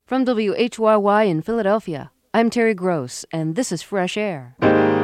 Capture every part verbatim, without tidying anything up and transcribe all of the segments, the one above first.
From W H Y Y in Philadelphia, I'm Terry Gross, and this is Fresh Air.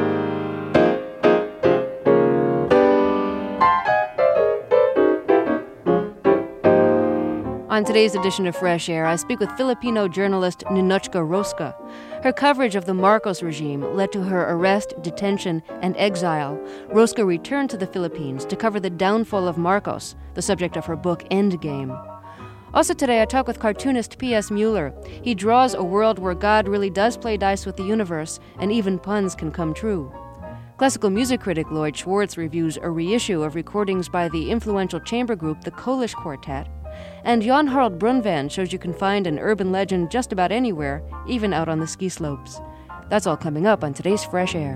On today's edition of Fresh Air, I speak with Filipino journalist Ninotchka Rosca. Her coverage of the Marcos regime led to her arrest, detention, and exile. Rosca returned to the Philippines to cover the downfall of Marcos, the subject of her book Endgame. Also today, I talk with cartoonist P S Mueller. He draws a world where God really does play dice with the universe, and even puns can come true. Classical music critic Lloyd Schwartz reviews a reissue of recordings by the influential chamber group the Kolisch Quartet. And Jan Harald Brunvan shows you can find an urban legend just about anywhere, even out on the ski slopes. That's all coming up on today's Fresh Air.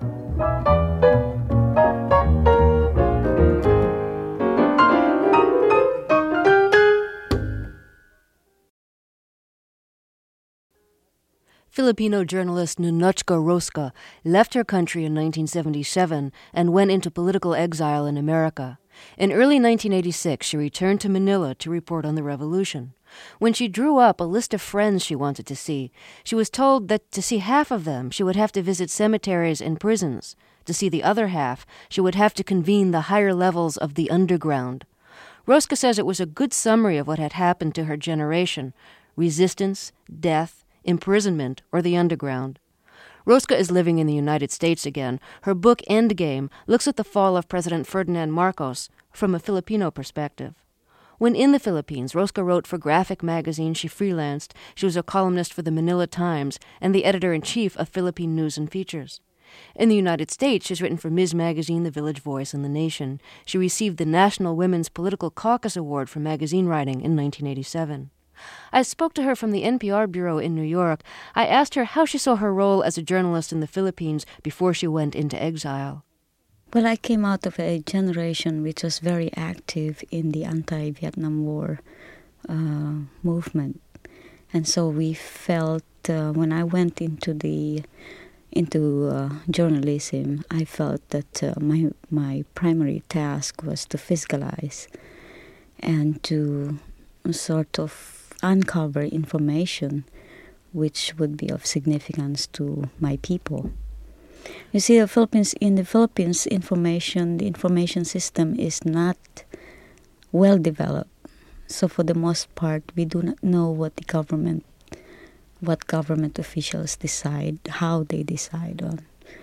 Filipino journalist Ninotchka Rosca left her country in nineteen seventy-seven and went into political exile in America. In early nineteen eighty-six, she returned to Manila to report on the revolution. When she drew up a list of friends she wanted to see, she was told that to see half of them, she would have to visit cemeteries and prisons. To see the other half, she would have to convene the higher levels of the underground. Rosca says it was a good summary of what had happened to her generation: resistance, death, imprisonment, or the underground. Rosca is living in the United States again. Her book Endgame looks at the fall of President Ferdinand Marcos from a Filipino perspective. When in the Philippines, Rosca wrote for Graphic magazine. She freelanced. She was a columnist for the Manila Times and the editor-in-chief of Philippine News and Features. In the United States, she's written for Miz Magazine, The Village Voice, and The Nation. She received the National Women's Political Caucus Award for magazine writing in nineteen eighty-seven. I spoke to her from the N P R bureau in New York. I asked her how she saw her role as a journalist in the Philippines before she went into exile. Well, I came out of a generation which was very active in the anti-Vietnam War uh, movement. And so we felt, uh, when I went into the into uh, journalism, I felt that uh, my, my primary task was to physicalize and to sort of uncover information which would be of significance to my people. You see, the Philippines, in the Philippines, information, the information system is not well developed. So for the most part, we do not know what the government, what government officials decide, how they decide on,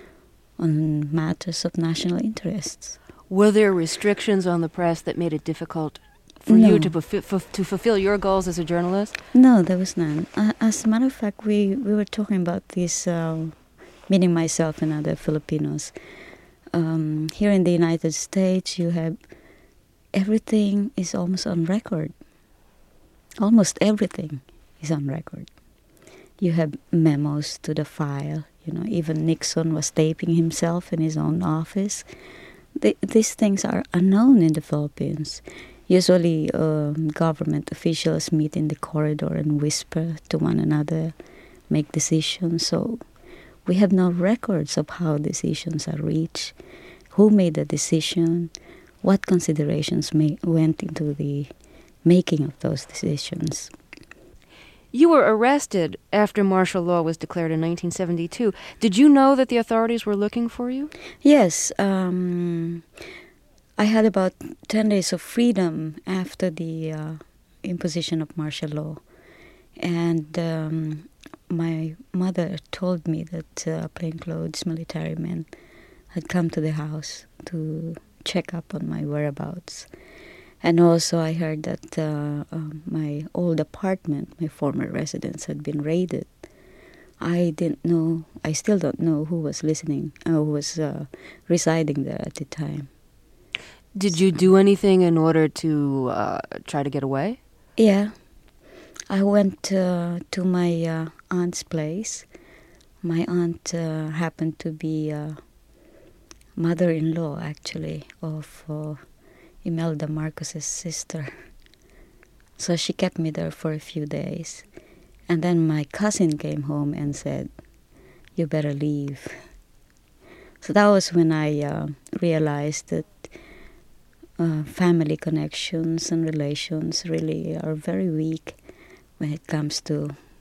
on matters of national interests. Were there restrictions on the press that made it difficult for no. you to, fulfill, f- to fulfill your goals as a journalist? No, there was none. Uh, as a matter of fact, we, we were talking about this, uh, meaning myself and other Filipinos. Um, here in the United States, you have everything is almost on record. Almost everything is on record. You have memos to the file. You know, even Nixon was taping himself in his own office. The, these things are unknown in the Philippines. Usually, um, government officials meet in the corridor and whisper to one another, make decisions. So we have no records of how decisions are reached, who made the decision, what considerations may, went into the making of those decisions. You were arrested after martial law was declared in nineteen seventy-two. Did you know that the authorities were looking for you? Yes. Um, I had about ten days of freedom after the uh, imposition of martial law. And um, my mother told me that uh, plainclothes military men had come to the house to check up on my whereabouts. And also I heard that uh, uh, my old apartment, my former residence, had been raided. I didn't know, I still don't know who was listening, uh, who was uh, residing there at the time. Did you do anything in order to uh, try to get away? Yeah. I went uh, to my uh, aunt's place. My aunt uh, happened to be uh, mother-in-law, actually, of uh, Imelda Marcos's sister. So she kept me there for a few days. And then my cousin came home and said, "You better leave." So that was when I uh, realized that uh, family connections and relations really are very weak when it comes to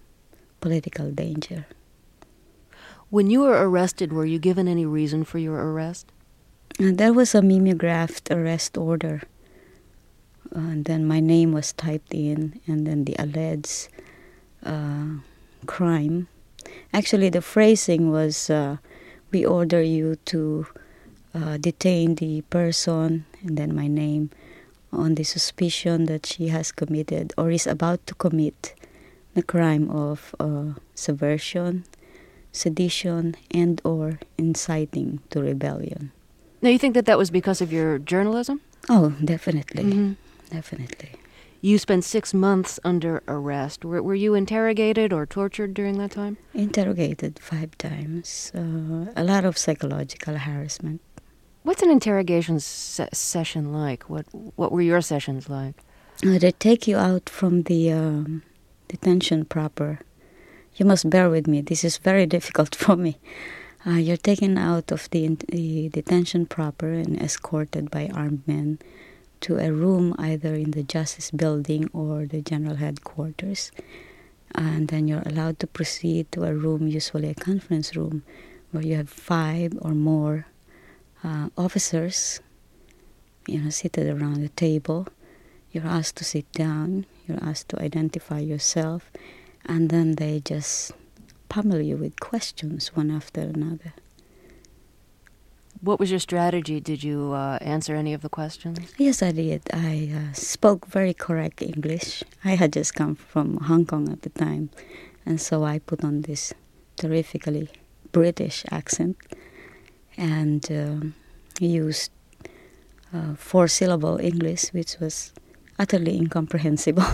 political danger. When you were arrested, were you given any reason for your arrest? And there was a mimeographed arrest order. And then my name was typed in, and then the alleged uh, crime. Actually, the phrasing was, uh, we order you to uh, detain the person, and then my name, on the suspicion that she has committed or is about to commit the crime of uh, subversion, sedition, and or inciting to rebellion. Now, you think that that was because of your journalism? Oh, definitely. Mm-hmm. Definitely. You spent six months under arrest. Were, were you interrogated or tortured during that time? Interrogated five times. Uh, a lot of psychological harassment. What's an interrogation se- session like? What What were your sessions like? Uh, they take you out from the um, detention proper. You must bear with me. This is very difficult for me. Uh, you're taken out of the, the detention proper and escorted by armed men to a room either in the Justice Building or the General Headquarters. And then you're allowed to proceed to a room, usually a conference room, where you have five or more uh, officers, you know, seated around the table. You're asked to sit down. You're asked to identify yourself. And then they just pummel you with questions one after another. What was your strategy? Did you uh, answer any of the questions? Yes, I did. I uh, spoke very correct English. I had just come from Hong Kong at the time, and so I put on this terrifically British accent and uh, used uh, four-syllable English, which was utterly incomprehensible.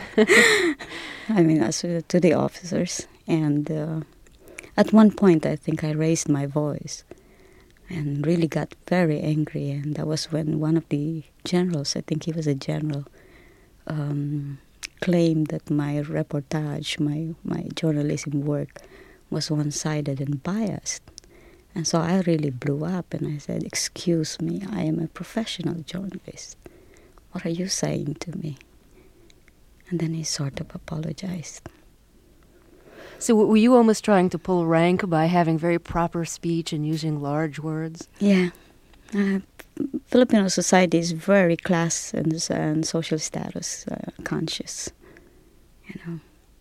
I mean, as to, to the officers. And uh, at one point, I think I raised my voice and really got very angry. And that was when one of the generals, I think he was a general, um, claimed that my reportage, my, my journalism work was one-sided and biased. And so I really blew up and I said, "Excuse me, I am a professional journalist. What are you saying to me?" And then he sort of apologized. So were you almost trying to pull rank by having very proper speech and using large words? Yeah. Uh, Filipino society is very class and, and social status uh, conscious, you know.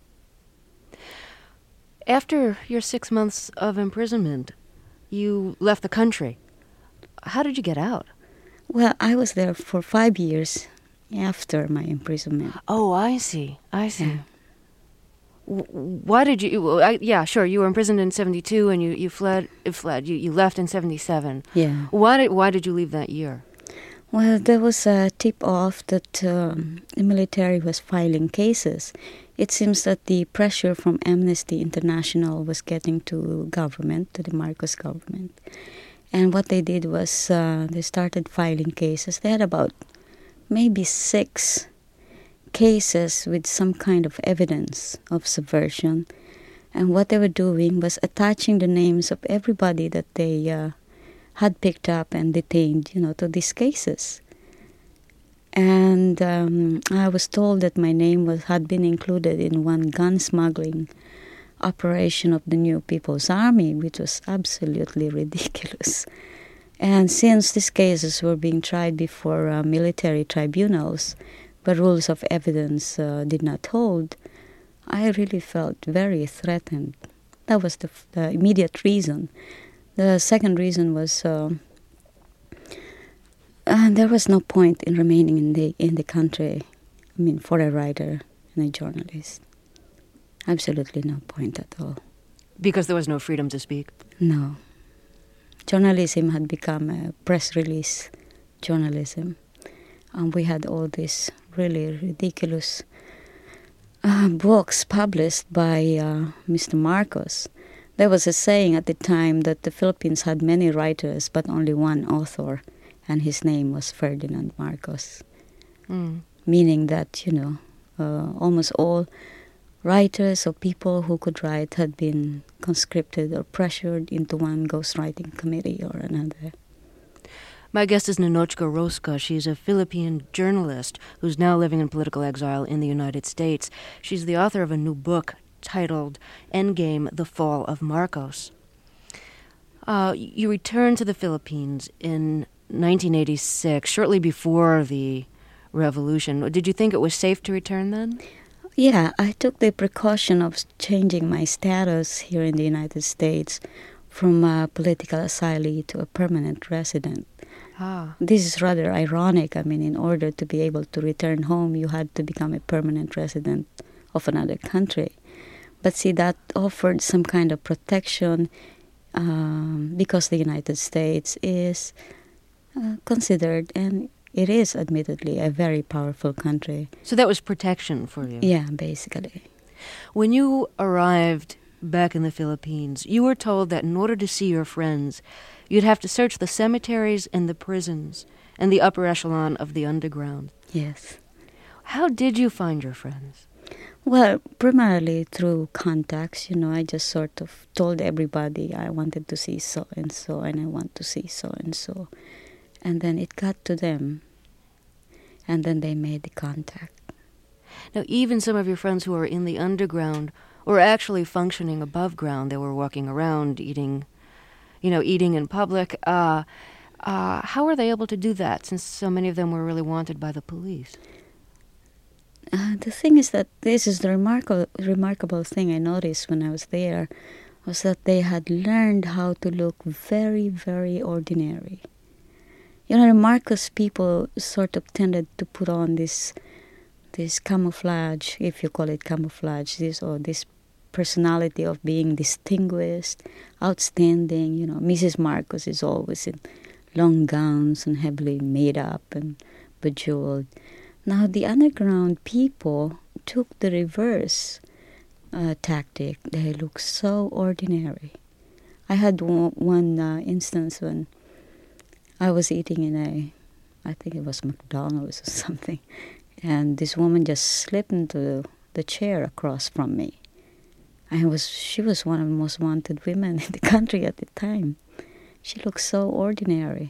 After your six months of imprisonment, you left the country. How did you get out? Well, I was there for five years after my imprisonment. Oh, I see. I see. Yeah. Why did you? I, yeah, sure. You were imprisoned in seventy-two, and you, you fled. Fled. You, you left in seventy-seven. Yeah. Why did Why did you leave that year? Well, there was a tip-off that um, the military was filing cases. It seems that the pressure from Amnesty International was getting to government, to the Marcos government, and what they did was uh, they started filing cases. They had about maybe six cases with some kind of evidence of subversion. And what they were doing was attaching the names of everybody that they uh, had picked up and detained, you know, to these cases. And um, I was told that my name was had been included in one gun smuggling operation of the New People's Army, which was absolutely ridiculous. And since these cases were being tried before uh, military tribunals, but rules of evidence uh, did not hold, I really felt very threatened. That was the, f- the immediate reason. The second reason was uh, uh, there was no point in remaining in the in the country. I mean, for a writer and a journalist, absolutely no point at all. Because there was no freedom to speak. No, journalism had become a press release journalism, and we had all these really ridiculous uh, books published by uh, Mister Marcos. There was a saying at the time that the Philippines had many writers but only one author, and his name was Ferdinand Marcos. Mm. Meaning that, you know, uh, almost all writers or people who could write had been conscripted or pressured into one ghostwriting committee or another. My guest is Ninotchka Rosca. She's a Philippine journalist who's now living in political exile in the United States. She's the author of a new book titled Endgame, The Fall of Marcos. Uh, you returned to the Philippines in nineteen eighty-six, shortly before the revolution. Did you think it was safe to return then? Yeah, I took the precaution of changing my status here in the United States from a political asylee to a permanent resident. Ah. This is rather ironic. I mean, in order to be able to return home, you had to become a permanent resident of another country. But see, that offered some kind of protection um, because the United States is uh, considered, and it is admittedly, a very powerful country. So that was protection for you? Yeah, basically. When you arrived back in the Philippines, you were told that in order to see your friends, you'd have to search the cemeteries and the prisons and the upper echelon of the underground. Yes. How did you find your friends? Well, primarily through contacts. You know, I just sort of told everybody I wanted to see so-and-so and I want to see so-and-so. And then it got to them. And then they made the contact. Now, even some of your friends who are in the underground were actually functioning above ground. They were walking around, eating, you know, eating in public. Uh, uh, how were they able to do that, since so many of them were really wanted by the police? Uh, the thing is that this is the remarkable, remarkable thing I noticed when I was there, was that they had learned how to look very, very ordinary. You know, the Marcos people sort of tended to put on this this camouflage, if you call it camouflage, this or this personality of being distinguished, outstanding. You know, Missus Marcos is always in long gowns and heavily made up and bejeweled. Now, the underground people took the reverse uh, tactic. They look so ordinary. I had one, one uh, instance when I was eating in a, I think it was McDonald's or something, and this woman just slipped into the chair across from me. I was, she was one of the most wanted women in the country at the time. She looked so ordinary.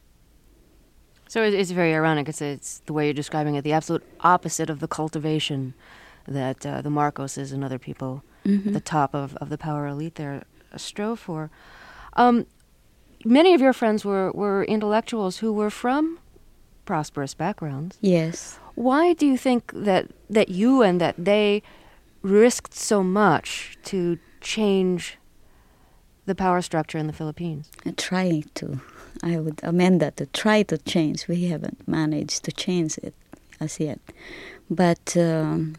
So it's very ironic. It's, it's the way you're describing it, the absolute opposite of the cultivation that uh, the Marcoses and other people mm-hmm. at the top of, of the power elite there strove for. Um, many of your friends were, were intellectuals who were from prosperous backgrounds. Yes. Why do you think that, that you and that they risked so much to change the power structure in the Philippines? I try to. I would amend that to try to change. We haven't managed to change it as yet. But um,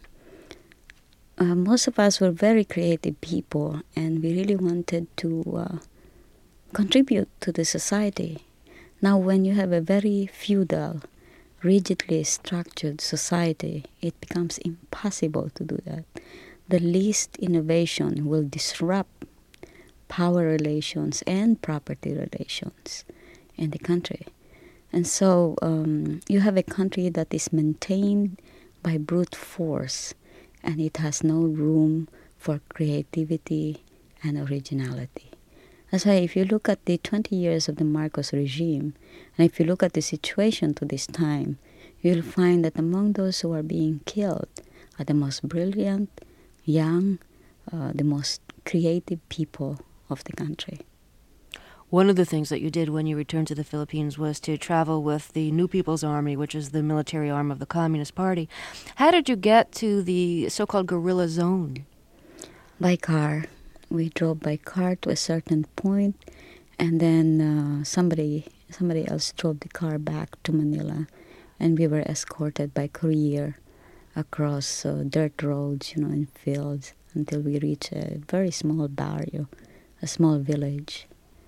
uh, most of us were very creative people, and we really wanted to uh, contribute to the society. Now, when you have a very feudal, rigidly structured society, it becomes impossible to do that. The least innovation will disrupt power relations and property relations in the country. And so um, you have a country that is maintained by brute force, and it has no room for creativity and originality. That's why if you look at the twenty years of the Marcos regime, and if you look at the situation to this time, you'll find that among those who are being killed are the most brilliant, young, uh, the most creative people of the country. One of the things that you did when you returned to the Philippines was to travel with the New People's Army, which is the military arm of the Communist Party. How did you get to the so-called guerrilla zone? By car. We drove by car to a certain point, and then uh, somebody somebody else drove the car back to Manila, and we were escorted by courier across uh, dirt roads, you know, in fields, until we reached a very small barrio, a small village.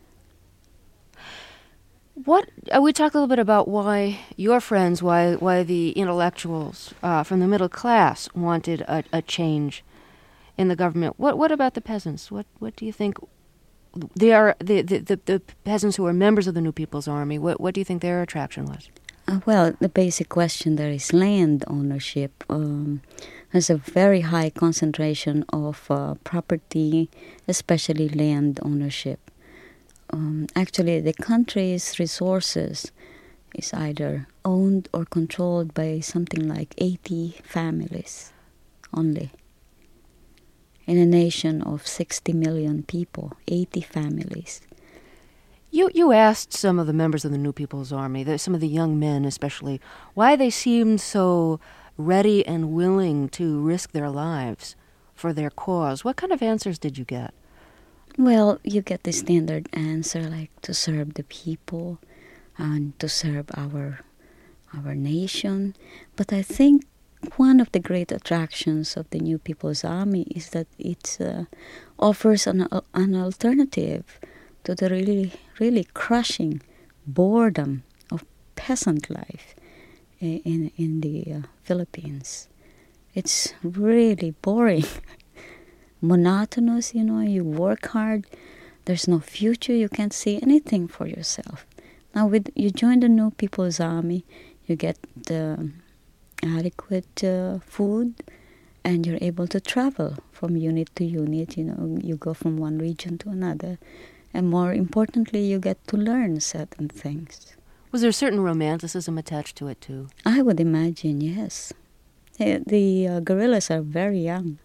What uh, we talked a little bit about why your friends, why why the intellectuals uh, from the middle class wanted a, a change in the government. What what about the peasants? What what do you think? They are the, the, the, the peasants who are members of the New People's Army. What what do you think their attraction was? Uh, well, the basic question there is land ownership. Um, there's a very high concentration of uh, property, especially land ownership. Um, actually, the country's resources is either owned or controlled by something like eighty families only. in a nation of sixty million people, eighty families. You you asked some of the members of the New People's Army, the, some of the young men especially, why they seemed so ready and willing to risk their lives for their cause. What kind of answers did you get? Well, you get the standard answer like to serve the people and to serve our our nation. But I think one of the great attractions of the New People's Army is that it uh, offers an an alternative to the really, really crushing boredom of peasant life in, in the uh, Philippines. It's really boring, monotonous, you know, you work hard, there's no future, you can't see anything for yourself. Now, with you join the New People's Army, you get the adequate uh, food, and you're able to travel from unit to unit, you know, you go from one region to another. And more importantly, you get to learn certain things. Was there a certain romanticism attached to it, too? I would imagine, yes. The, the uh, guerrillas are very young.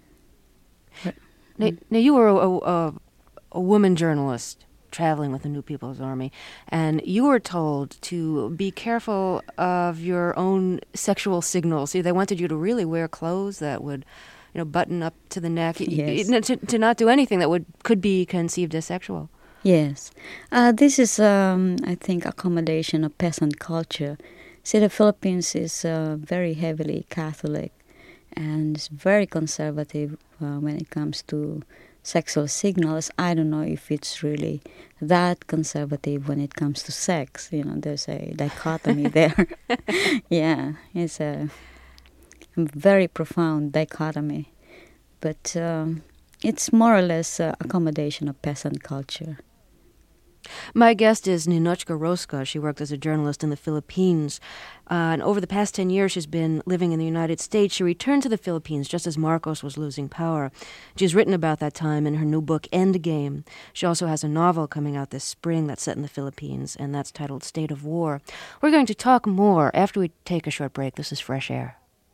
Now, now you were a, a, a woman journalist traveling with the New People's Army, and you were told to be careful of your own sexual signals. See, they wanted you to really wear clothes that would, you know, button up to the neck, yes. to, to not do anything that would could be conceived as sexual. Yes. Uh, this is, um, I think, accommodation of peasant culture. See, the Philippines is uh, very heavily Catholic and it's very conservative uh, when it comes to sexual signals. I don't know if it's really that conservative when it comes to sex. You know, there's a dichotomy there. Yeah, it's a very profound dichotomy. But um, it's more or less uh, accommodation of peasant culture. My guest is Ninotchka Rosca. She worked as a journalist in the Philippines. Uh, and over the past ten years, she's been living in the United States. She returned to the Philippines just as Marcos was losing power. She's written about that time in her new book, Endgame. She also has a novel coming out this spring that's set in the Philippines, and that's titled State of War. We're going to talk more after we take a short break. This is Fresh Air.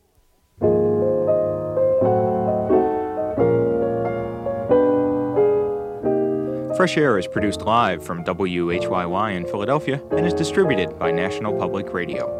Fresh Air is produced live from W H Y Y in Philadelphia and is distributed by National Public Radio.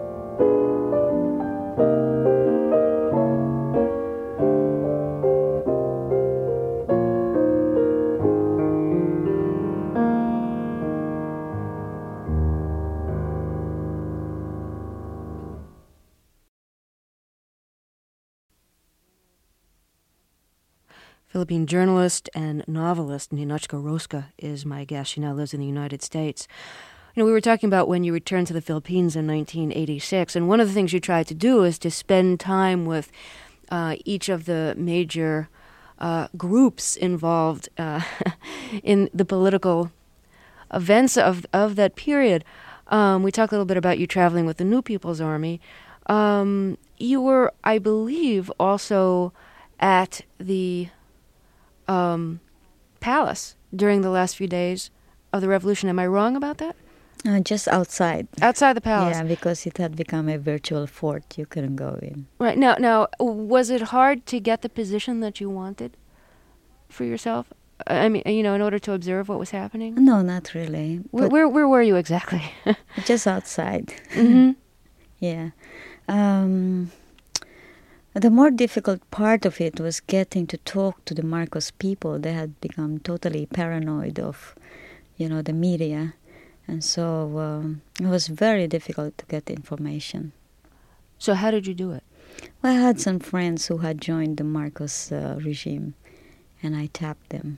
Philippine journalist and novelist Ninotchka Rosca is my guest. She now lives in the United States. You know, we were talking about when you returned to the Philippines in nineteen eighty-six, and one of the things you tried to do is to spend time with uh, each of the major uh, groups involved uh, in the political events of of that period. Um, we talked a little bit about you traveling with the New People's Army. Um, you were, I believe, also at the Um, palace during the last few days of the revolution. Am I wrong about that? Uh, just outside. Outside the palace? Yeah, because it had become a virtual fort. You couldn't go in. Right. Now, now, was it hard to get the position that you wanted for yourself? I mean, you know, in order to observe what was happening? No, not really. Where, where, where were you exactly? Just outside. Mm-hmm. Yeah. Um... The more difficult part of it was getting to talk to the Marcos people. They had become totally paranoid of, you know, the media. And so um, it was very difficult to get information. So how did you do it? Well, I had some friends who had joined the Marcos uh, regime, and I tapped them.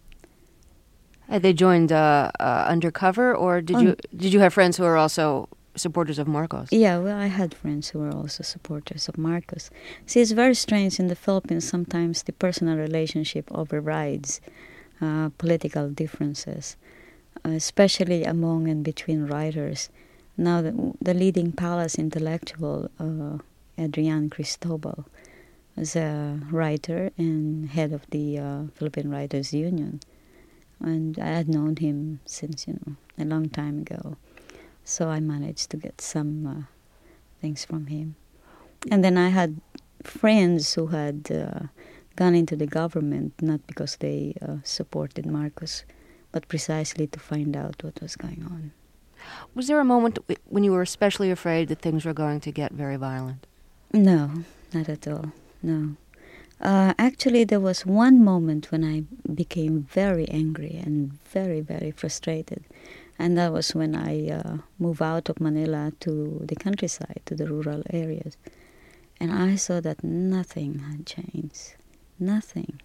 Had they joined uh, uh, undercover, or did oh. you did you have friends who were also supporters of Marcos? Yeah, well, I had friends who were also supporters of Marcos. See, it's very strange in the Philippines. Sometimes the personal relationship overrides uh, political differences, uh, especially among and between writers. Now, the, the leading palace intellectual, uh, Adrian Cristobal, was a writer and head of the uh, Philippine Writers Union. And I had known him since, you know, a long time ago. So I managed to get some uh, things from him. And then I had friends who had uh, gone into the government, not because they uh, supported Marcos, but precisely to find out what was going on. Was there a moment when you were especially afraid that things were going to get very violent? No, not at all, no. Uh, actually, there was one moment when I became very angry and very, very frustrated. And that was when I uh, moved out of Manila to the countryside, to the rural areas. And I saw that nothing had changed. Nothing.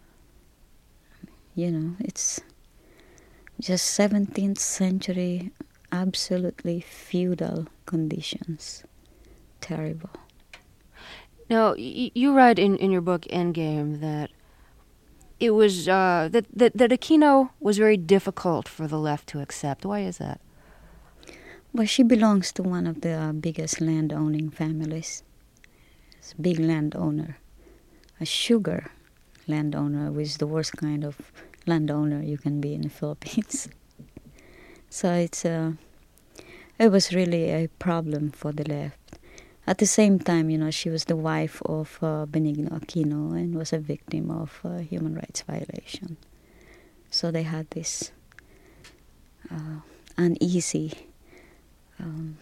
You know, it's just seventeenth century, absolutely feudal conditions. Terrible. Now, y- you write in, in your book Endgame that it was uh, that, that that Aquino was very difficult for the left to accept. Why is that? Well, she belongs to one of the uh, biggest land-owning families. It's a big landowner, a sugar landowner, which is the worst kind of landowner you can be in the Philippines. So it's uh, it was really a problem for the left. At the same time, you know, she was the wife of uh, Benigno Aquino and was a victim of uh, human rights violation. So they had this uh, uneasy um,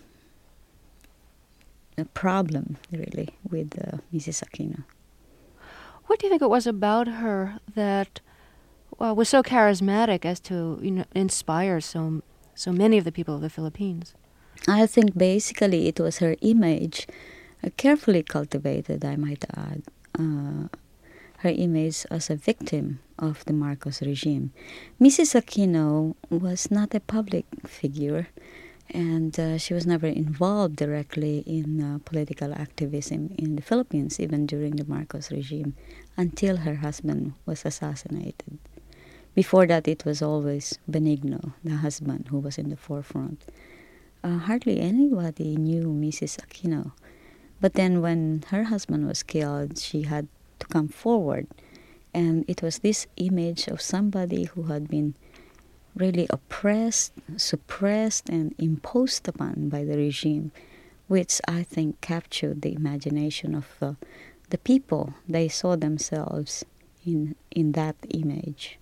a problem, really, with uh, Missus Aquino. What do you think it was about her that well, was so charismatic as to, you know, inspire so so many of the people of the Philippines? I think basically it was her image, uh, carefully cultivated, I might add, uh, her image as a victim of the Marcos regime. Missus Aquino was not a public figure, and uh, she was never involved directly in uh, political activism in the Philippines, even during the Marcos regime, until her husband was assassinated. Before that, it was always Benigno, the husband, who was in the forefront. Uh, hardly anybody knew Missus Aquino. But then when her husband was killed, she had to come forward. And it was this image of somebody who had been really oppressed, suppressed, and imposed upon by the regime, which I think captured the imagination of uh, the people. They saw themselves in in that image.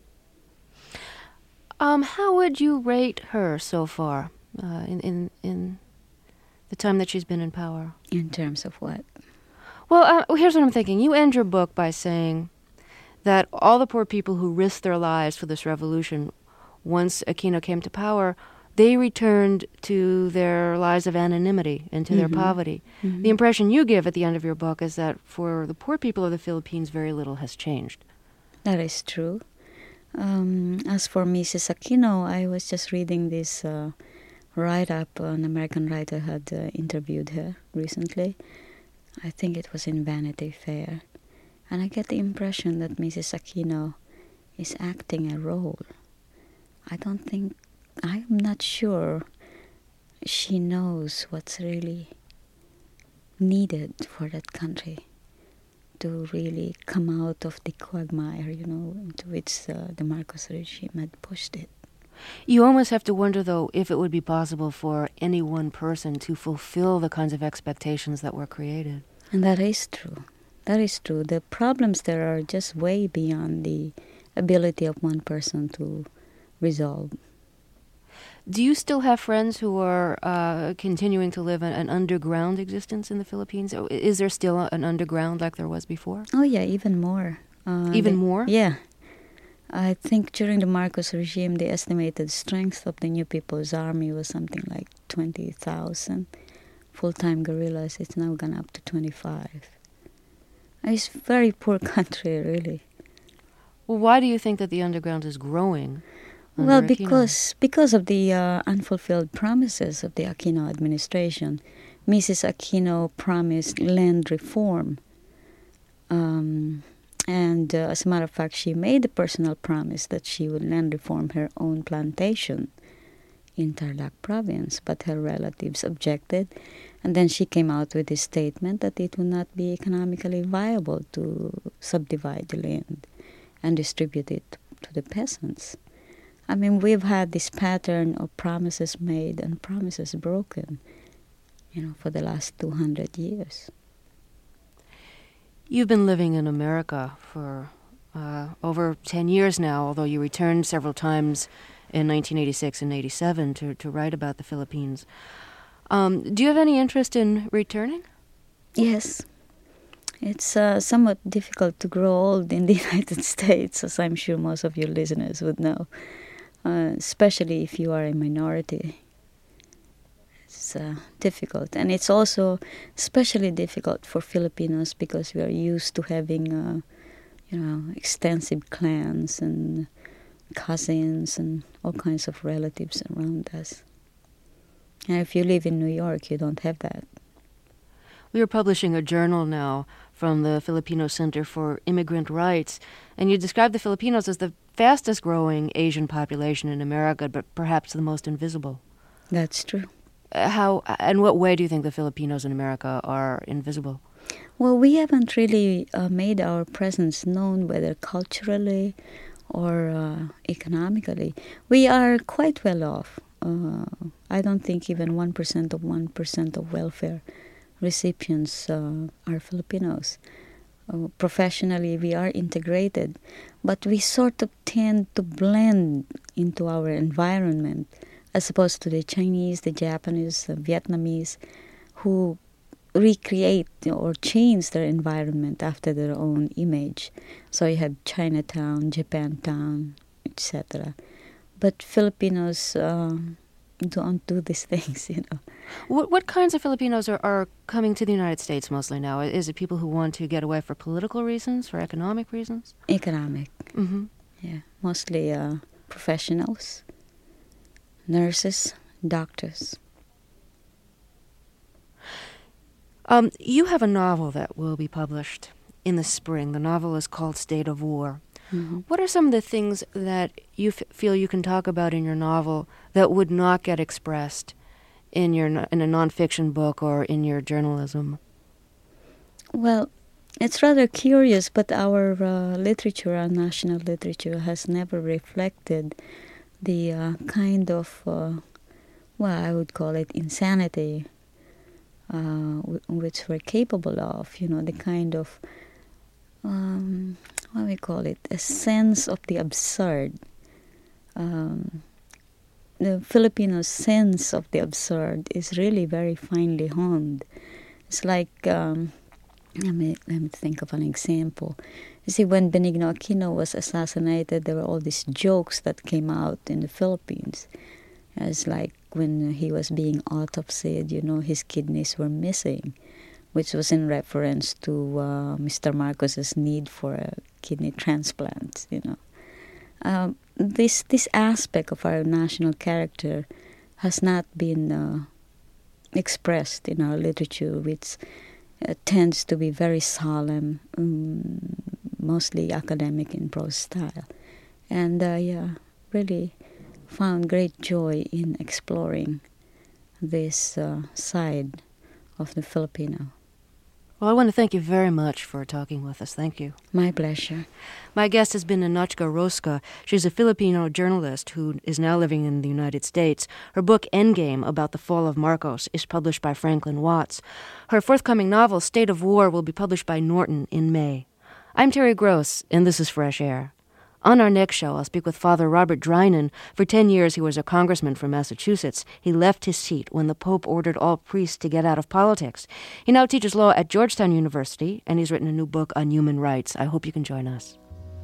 Um, how would you rate her so far? Uh, in, in in the time that she's been in power? In terms of what? Well, uh, here's what I'm thinking. You end your book by saying that all the poor people who risked their lives for this revolution, once Aquino came to power, they returned to their lives of anonymity and to mm-hmm. their poverty. Mm-hmm. The impression you give at the end of your book is that for the poor people of the Philippines, very little has changed. That is true. Um, as for Missus Aquino, I was just reading this Uh, write-up. An American writer had uh, interviewed her recently. I think it was in Vanity Fair. And I get the impression that Missus Aquino is acting a role. I don't think, I'm not sure she knows what's really needed for that country to really come out of the quagmire, you know, into which uh, the Marcos regime had pushed it. You almost have to wonder, though, if it would be possible for any one person to fulfill the kinds of expectations that were created. And that is true. That is true. The problems there are just way beyond the ability of one person to resolve. Do you still have friends who are uh, continuing to live an, an underground existence in the Philippines? Is there still an underground like there was before? Oh, yeah, even more. Uh, even they, more? Yeah. I think during the Marcos regime, the estimated strength of the New People's Army was something like twenty thousand full-time guerrillas. It's now gone up to twenty-five. It's a very poor country, really. Well, why do you think that the underground is growing? Well, because because of the uh, unfulfilled promises of the Aquino administration. Missus Aquino promised land reform. Um... And uh, as a matter of fact, she made a personal promise that she would land reform her own plantation in Tarlac province, but her relatives objected. And then she came out with a statement that it would not be economically viable to subdivide the land and distribute it to the peasants. I mean, we've had this pattern of promises made and promises broken, you know, for the last two hundred years. You've been living in America for uh, over ten years now, although you returned several times in nineteen eighty-six and eighty-seven to, to write about the Philippines. Um, do you have any interest in returning? Yes. It's uh, somewhat difficult to grow old in the United States, as I'm sure most of your listeners would know, uh, especially if you are a minority. It's uh, difficult. And it's also especially difficult for Filipinos because we are used to having, uh, you know, extensive clans and cousins and all kinds of relatives around us. And if you live in New York, you don't have that. We are publishing a journal now from the Filipino Center for Immigrant Rights, and you describe the Filipinos as the fastest growing Asian population in America, but perhaps the most invisible. That's true. Uh, how, in what way do you think the Filipinos in America are invisible? Well, we haven't really uh, made our presence known, whether culturally or uh, economically. We are quite well off. Uh, I don't think even one percent of one percent of welfare recipients uh, are Filipinos. Uh, professionally, we are integrated, but we sort of tend to blend into our environment as opposed to the Chinese, the Japanese, the Vietnamese, who recreate or change their environment after their own image. So you have Chinatown, Japantown, et cetera. But Filipinos uh, don't do these things, you know. What, what kinds of Filipinos are, are coming to the United States mostly now? Is it people who want to get away for political reasons, for economic reasons? Economic. Mm-hmm. Yeah, mostly uh, professionals, nurses, doctors. Um, you have a novel that will be published in the spring. The novel is called State of War. Mm-hmm. What are some of the things that you f- feel you can talk about in your novel that would not get expressed in your no- in a nonfiction book or in your journalism? Well, it's rather curious, but our uh, literature, our national literature, has never reflected the uh, kind of, uh, well, I would call it insanity, uh, w- which we're capable of, you know, the kind of, um, what do we call it, a sense of the absurd. Um, the Filipino sense of the absurd is really very finely honed. It's like, um, let me, let me think of an example. You see, when Benigno Aquino was assassinated, there were all these jokes that came out in the Philippines. It's like when he was being autopsied, you know, his kidneys were missing, which was in reference to uh, Mister Marcos's need for a kidney transplant, you know. Um, this this aspect of our national character has not been uh, expressed in our literature, which uh, tends to be very solemn, um, mostly academic in prose style. And I uh, really found great joy in exploring this uh, side of the Filipino. Well, I want to thank you very much for talking with us. Thank you. My pleasure. My guest has been Ninotchka Rosca. She's a Filipino journalist who is now living in the United States. Her book, Endgame, about the fall of Marcos, is published by Franklin Watts. Her forthcoming novel, State of War, will be published by Norton in May. I'm Terry Gross, and this is Fresh Air. On our next show, I'll speak with Father Robert Drinan. For ten years, he was a congressman from Massachusetts. He left his seat when the Pope ordered all priests to get out of politics. He now teaches law at Georgetown University, and he's written a new book on human rights. I hope you can join us.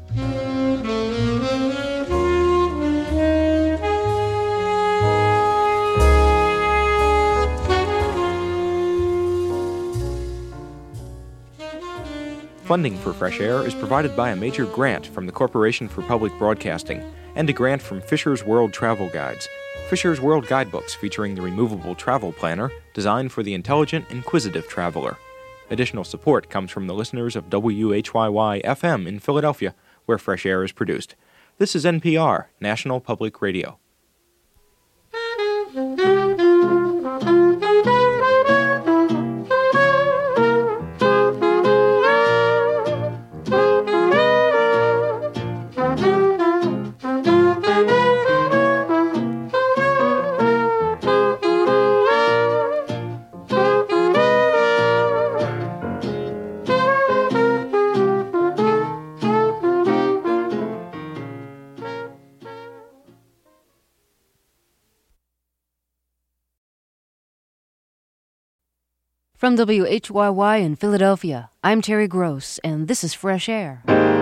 Funding for Fresh Air is provided by a major grant from the Corporation for Public Broadcasting and a grant from Fisher's World Travel Guides, Fisher's World Guidebooks featuring the removable travel planner designed for the intelligent, inquisitive traveler. Additional support comes from the listeners of W H Y Y F M in Philadelphia, where Fresh Air is produced. This is N P R, National Public Radio. From W H Y Y in Philadelphia, I'm Terry Gross, and this is Fresh Air.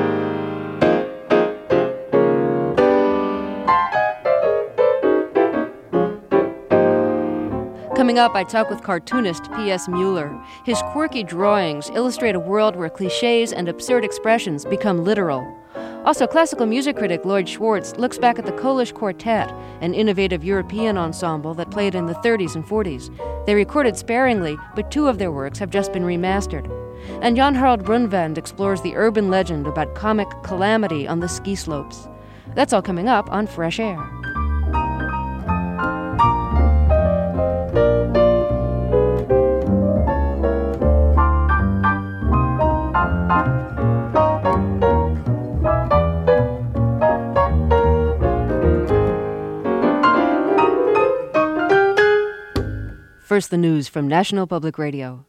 Coming up, I talk with cartoonist P S Mueller. His quirky drawings illustrate a world where cliches and absurd expressions become literal. Also, classical music critic Lloyd Schwartz looks back at the Kolisch Quartet, an innovative European ensemble that played in the thirties and forties. They recorded sparingly, but two of their works have just been remastered. And Jan Harald Brunvand explores the urban legend about comic calamity on the ski slopes. That's all coming up on Fresh Air. First, the news from National Public Radio.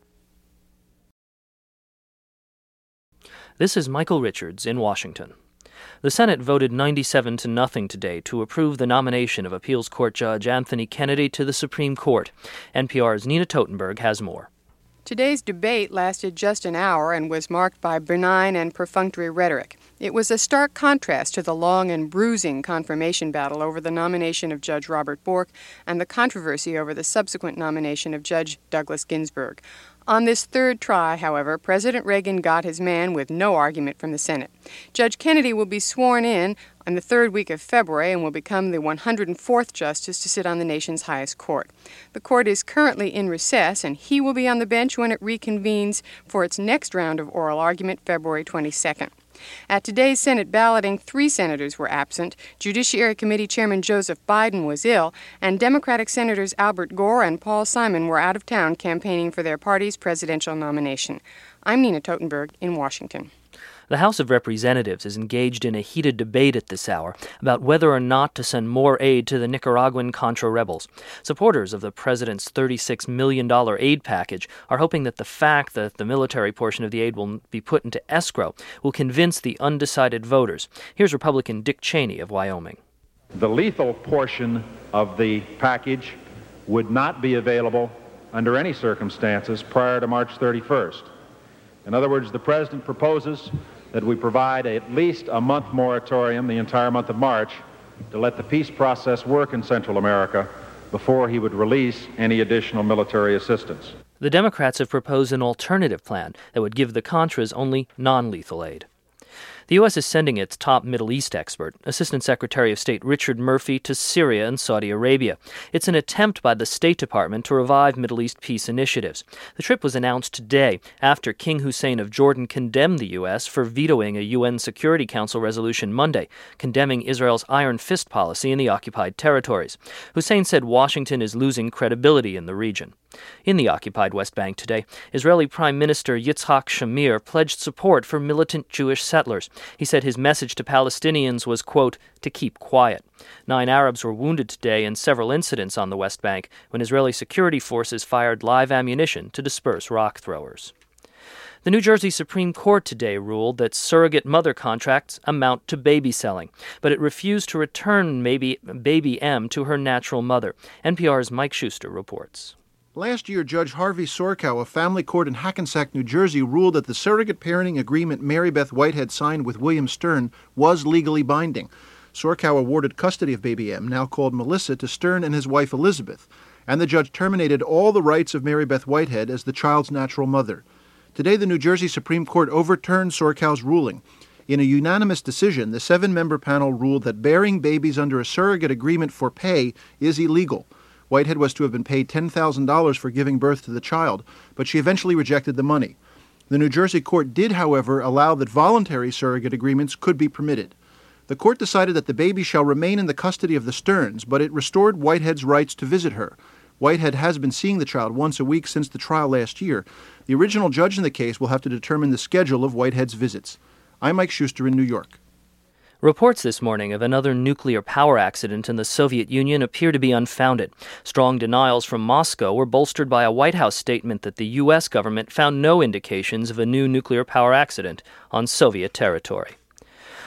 This is Michael Richards in Washington. The Senate voted ninety-seven to nothing today to approve the nomination of Appeals Court Judge Anthony Kennedy to the Supreme Court. N P R's Nina Totenberg has more. Today's debate lasted just an hour and was marked by benign and perfunctory rhetoric. It was a stark contrast to the long and bruising confirmation battle over the nomination of Judge Robert Bork and the controversy over the subsequent nomination of Judge Douglas Ginsburg. On this third try, however, President Reagan got his man with no argument from the Senate. Judge Kennedy will be sworn in on the third week of February and will become the one hundred fourth justice to sit on the nation's highest court. The court is currently in recess, and he will be on the bench when it reconvenes for its next round of oral argument, February twenty-second. At today's Senate balloting, three senators were absent. Judiciary Committee Chairman Joseph Biden was ill, and Democratic Senators Albert Gore and Paul Simon were out of town campaigning for their party's presidential nomination. I'm Nina Totenberg in Washington. The House of Representatives is engaged in a heated debate at this hour about whether or not to send more aid to the Nicaraguan Contra rebels. Supporters of the president's thirty-six million dollars aid package are hoping that the fact that the military portion of the aid will be put into escrow will convince the undecided voters. Here's Republican Dick Cheney of Wyoming. The lethal portion of the package would not be available under any circumstances prior to March thirty-first. In other words, the president proposes that we provide at least a month moratorium, the entire month of March, to let the peace process work in Central America before he would release any additional military assistance. The Democrats have proposed an alternative plan that would give the Contras only non-lethal aid. The U S is sending its top Middle East expert, Assistant Secretary of State Richard Murphy, to Syria and Saudi Arabia. It's an attempt by the State Department to revive Middle East peace initiatives. The trip was announced today after King Hussein of Jordan condemned the U S for vetoing a U N Security Council resolution Monday, condemning Israel's iron fist policy in the occupied territories. Hussein said Washington is losing credibility in the region. In the occupied West Bank today, Israeli Prime Minister Yitzhak Shamir pledged support for militant Jewish settlers. He said his message to Palestinians was, quote, to keep quiet. Nine Arabs were wounded today in several incidents on the West Bank when Israeli security forces fired live ammunition to disperse rock throwers. The New Jersey Supreme Court today ruled that surrogate mother contracts amount to baby selling, but it refused to return maybe, baby M to her natural mother. N P R's Mike Schuster reports. Last year, Judge Harvey Sorkow of Family Court in Hackensack, New Jersey, ruled that the surrogate parenting agreement Mary Beth Whitehead signed with William Stern was legally binding. Sorkow awarded custody of baby M, now called Melissa, to Stern and his wife Elizabeth, and the judge terminated all the rights of Mary Beth Whitehead as the child's natural mother. Today, the New Jersey Supreme Court overturned Sorkow's ruling. In a unanimous decision, the seven-member panel ruled that bearing babies under a surrogate agreement for pay is illegal. Whitehead was to have been paid ten thousand dollars for giving birth to the child, but she eventually rejected the money. The New Jersey court did, however, allow that voluntary surrogate agreements could be permitted. The court decided that the baby shall remain in the custody of the Sterns, but it restored Whitehead's rights to visit her. Whitehead has been seeing the child once a week since the trial last year. The original judge in the case will have to determine the schedule of Whitehead's visits. I'm Mike Schuster in New York. Reports this morning of another nuclear power accident in the Soviet Union appear to be unfounded. Strong denials from Moscow were bolstered by a White House statement that the U S government found no indications of a new nuclear power accident on Soviet territory.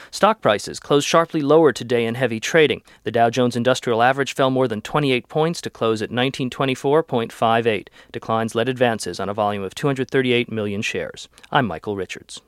Stock prices closed sharply lower today in heavy trading. The Dow Jones Industrial Average fell more than twenty-eight points to close at nineteen twenty-four point five eight. Declines led advances on a volume of two hundred thirty-eight million shares. I'm Michael Richards.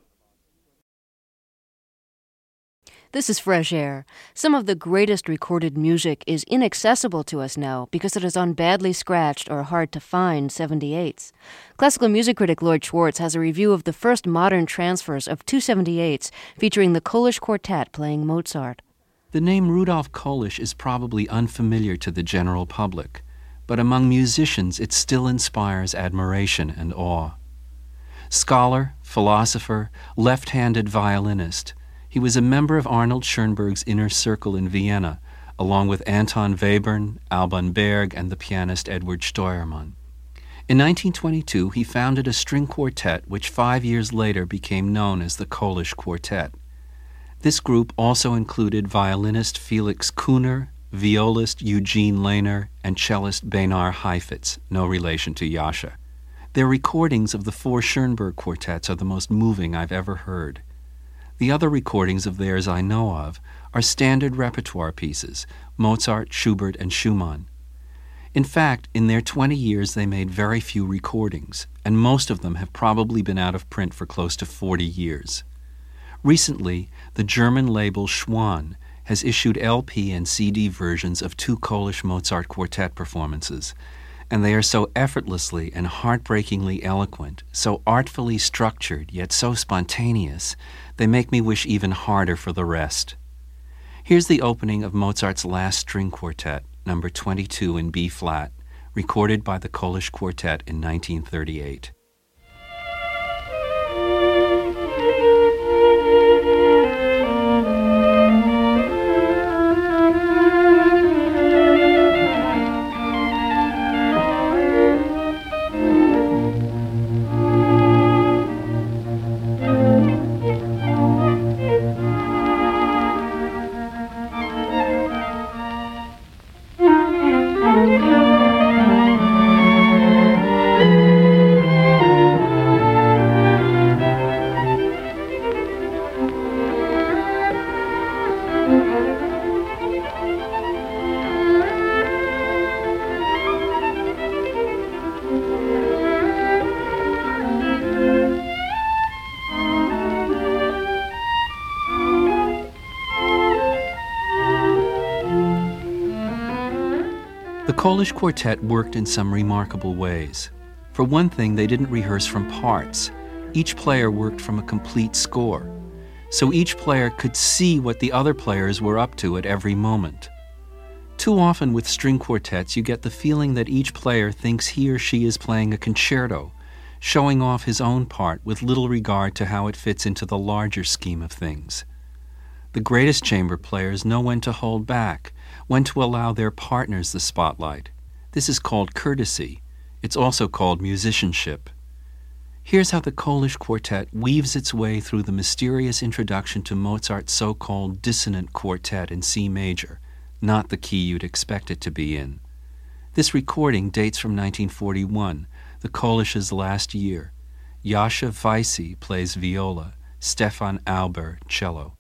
This is Fresh Air. Some of the greatest recorded music is inaccessible to us now because it is on badly scratched or hard to find seventy-eights. Classical music critic Lloyd Schwartz has a review of the first modern transfers of two seventy-eights featuring the Kolisch Quartet playing Mozart. The name Rudolf Kolisch is probably unfamiliar to the general public, but among musicians it still inspires admiration and awe. Scholar, philosopher, left-handed violinist, he was a member of Arnold Schoenberg's inner circle in Vienna, along with Anton Webern, Alban Berg, and the pianist Edward Steuermann. In nineteen twenty-two, he founded a string quartet which five years later became known as the Kolisch Quartet. This group also included violinist Felix Kuhner, violist Eugene Lehner, and cellist Beinar Heifetz, no relation to Jascha. Their recordings of the four Schoenberg quartets are the most moving I've ever heard. The other recordings of theirs I know of are standard repertoire pieces, Mozart, Schubert, and Schumann. In fact, in their twenty years they made very few recordings, and most of them have probably been out of print for close to forty years. Recently, the German label Schwann has issued L P and C D versions of two Kolisch Mozart quartet performances, and they are so effortlessly and heartbreakingly eloquent, so artfully structured, yet so spontaneous, they make me wish even harder for the rest. Here's the opening of Mozart's last string quartet, number twenty-two in B-flat, recorded by the Kolisch Quartet in nineteen thirty-eight. The Kolisch Quartet worked in some remarkable ways. For one thing, they didn't rehearse from parts. Each player worked from a complete score, so each player could see what the other players were up to at every moment. Too often with string quartets, you get the feeling that each player thinks he or she is playing a concerto, showing off his own part with little regard to how it fits into the larger scheme of things. The greatest chamber players know when to hold back, when to allow their partners the spotlight. This is called courtesy. It's also called musicianship. Here's how the Kolisch Quartet weaves its way through the mysterious introduction to Mozart's so-called dissonant quartet in C major, not the key you'd expect it to be in. This recording dates from nineteen forty-one, the Kolisch's last year. Jascha Weisse plays viola, Stefan Auber cello.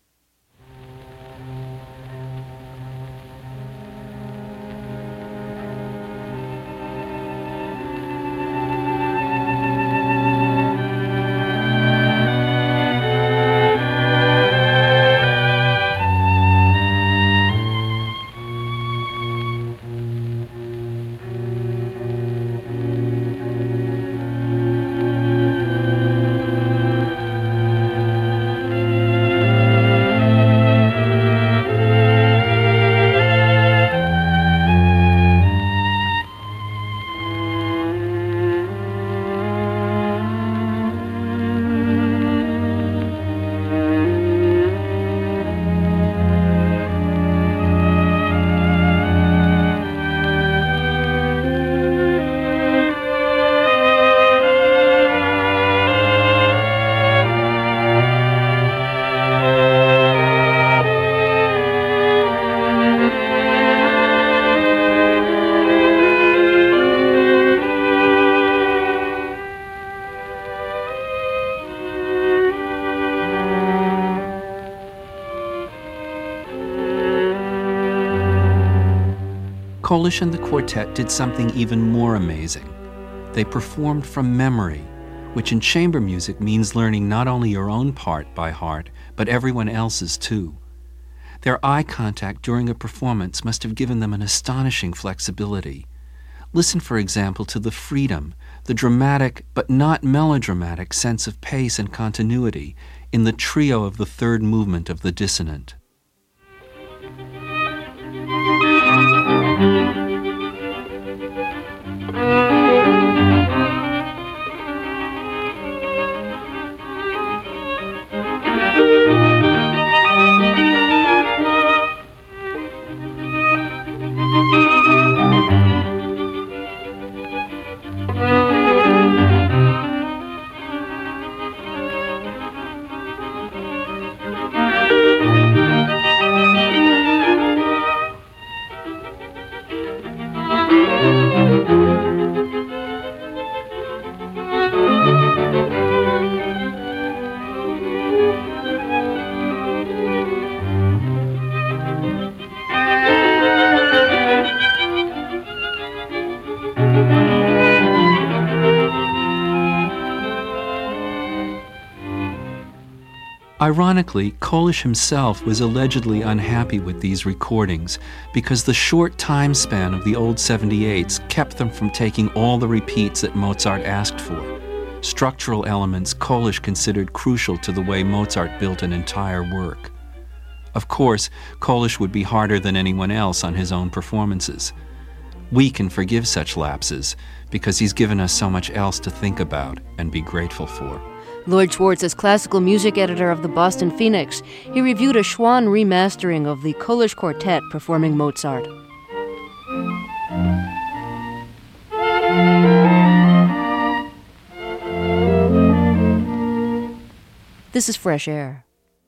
Kolisch and the quartet did something even more amazing. They performed from memory, which in chamber music means learning not only your own part by heart, but everyone else's too. Their eye contact during a performance must have given them an astonishing flexibility. Listen, for example, to the freedom, the dramatic but not melodramatic sense of pace and continuity in the trio of the third movement of the dissonant. Ironically, Kolisch himself was allegedly unhappy with these recordings because the short time span of the old seventy-eights kept them from taking all the repeats that Mozart asked for, structural elements Kolisch considered crucial to the way Mozart built an entire work. Of course, Kolisch would be harder than anyone else on his own performances. We can forgive such lapses because he's given us so much else to think about and be grateful for. Lloyd Schwartz is classical music editor of the Boston Phoenix. He reviewed a Schwann remastering of the Kolisch Quartet performing Mozart. This is Fresh Air.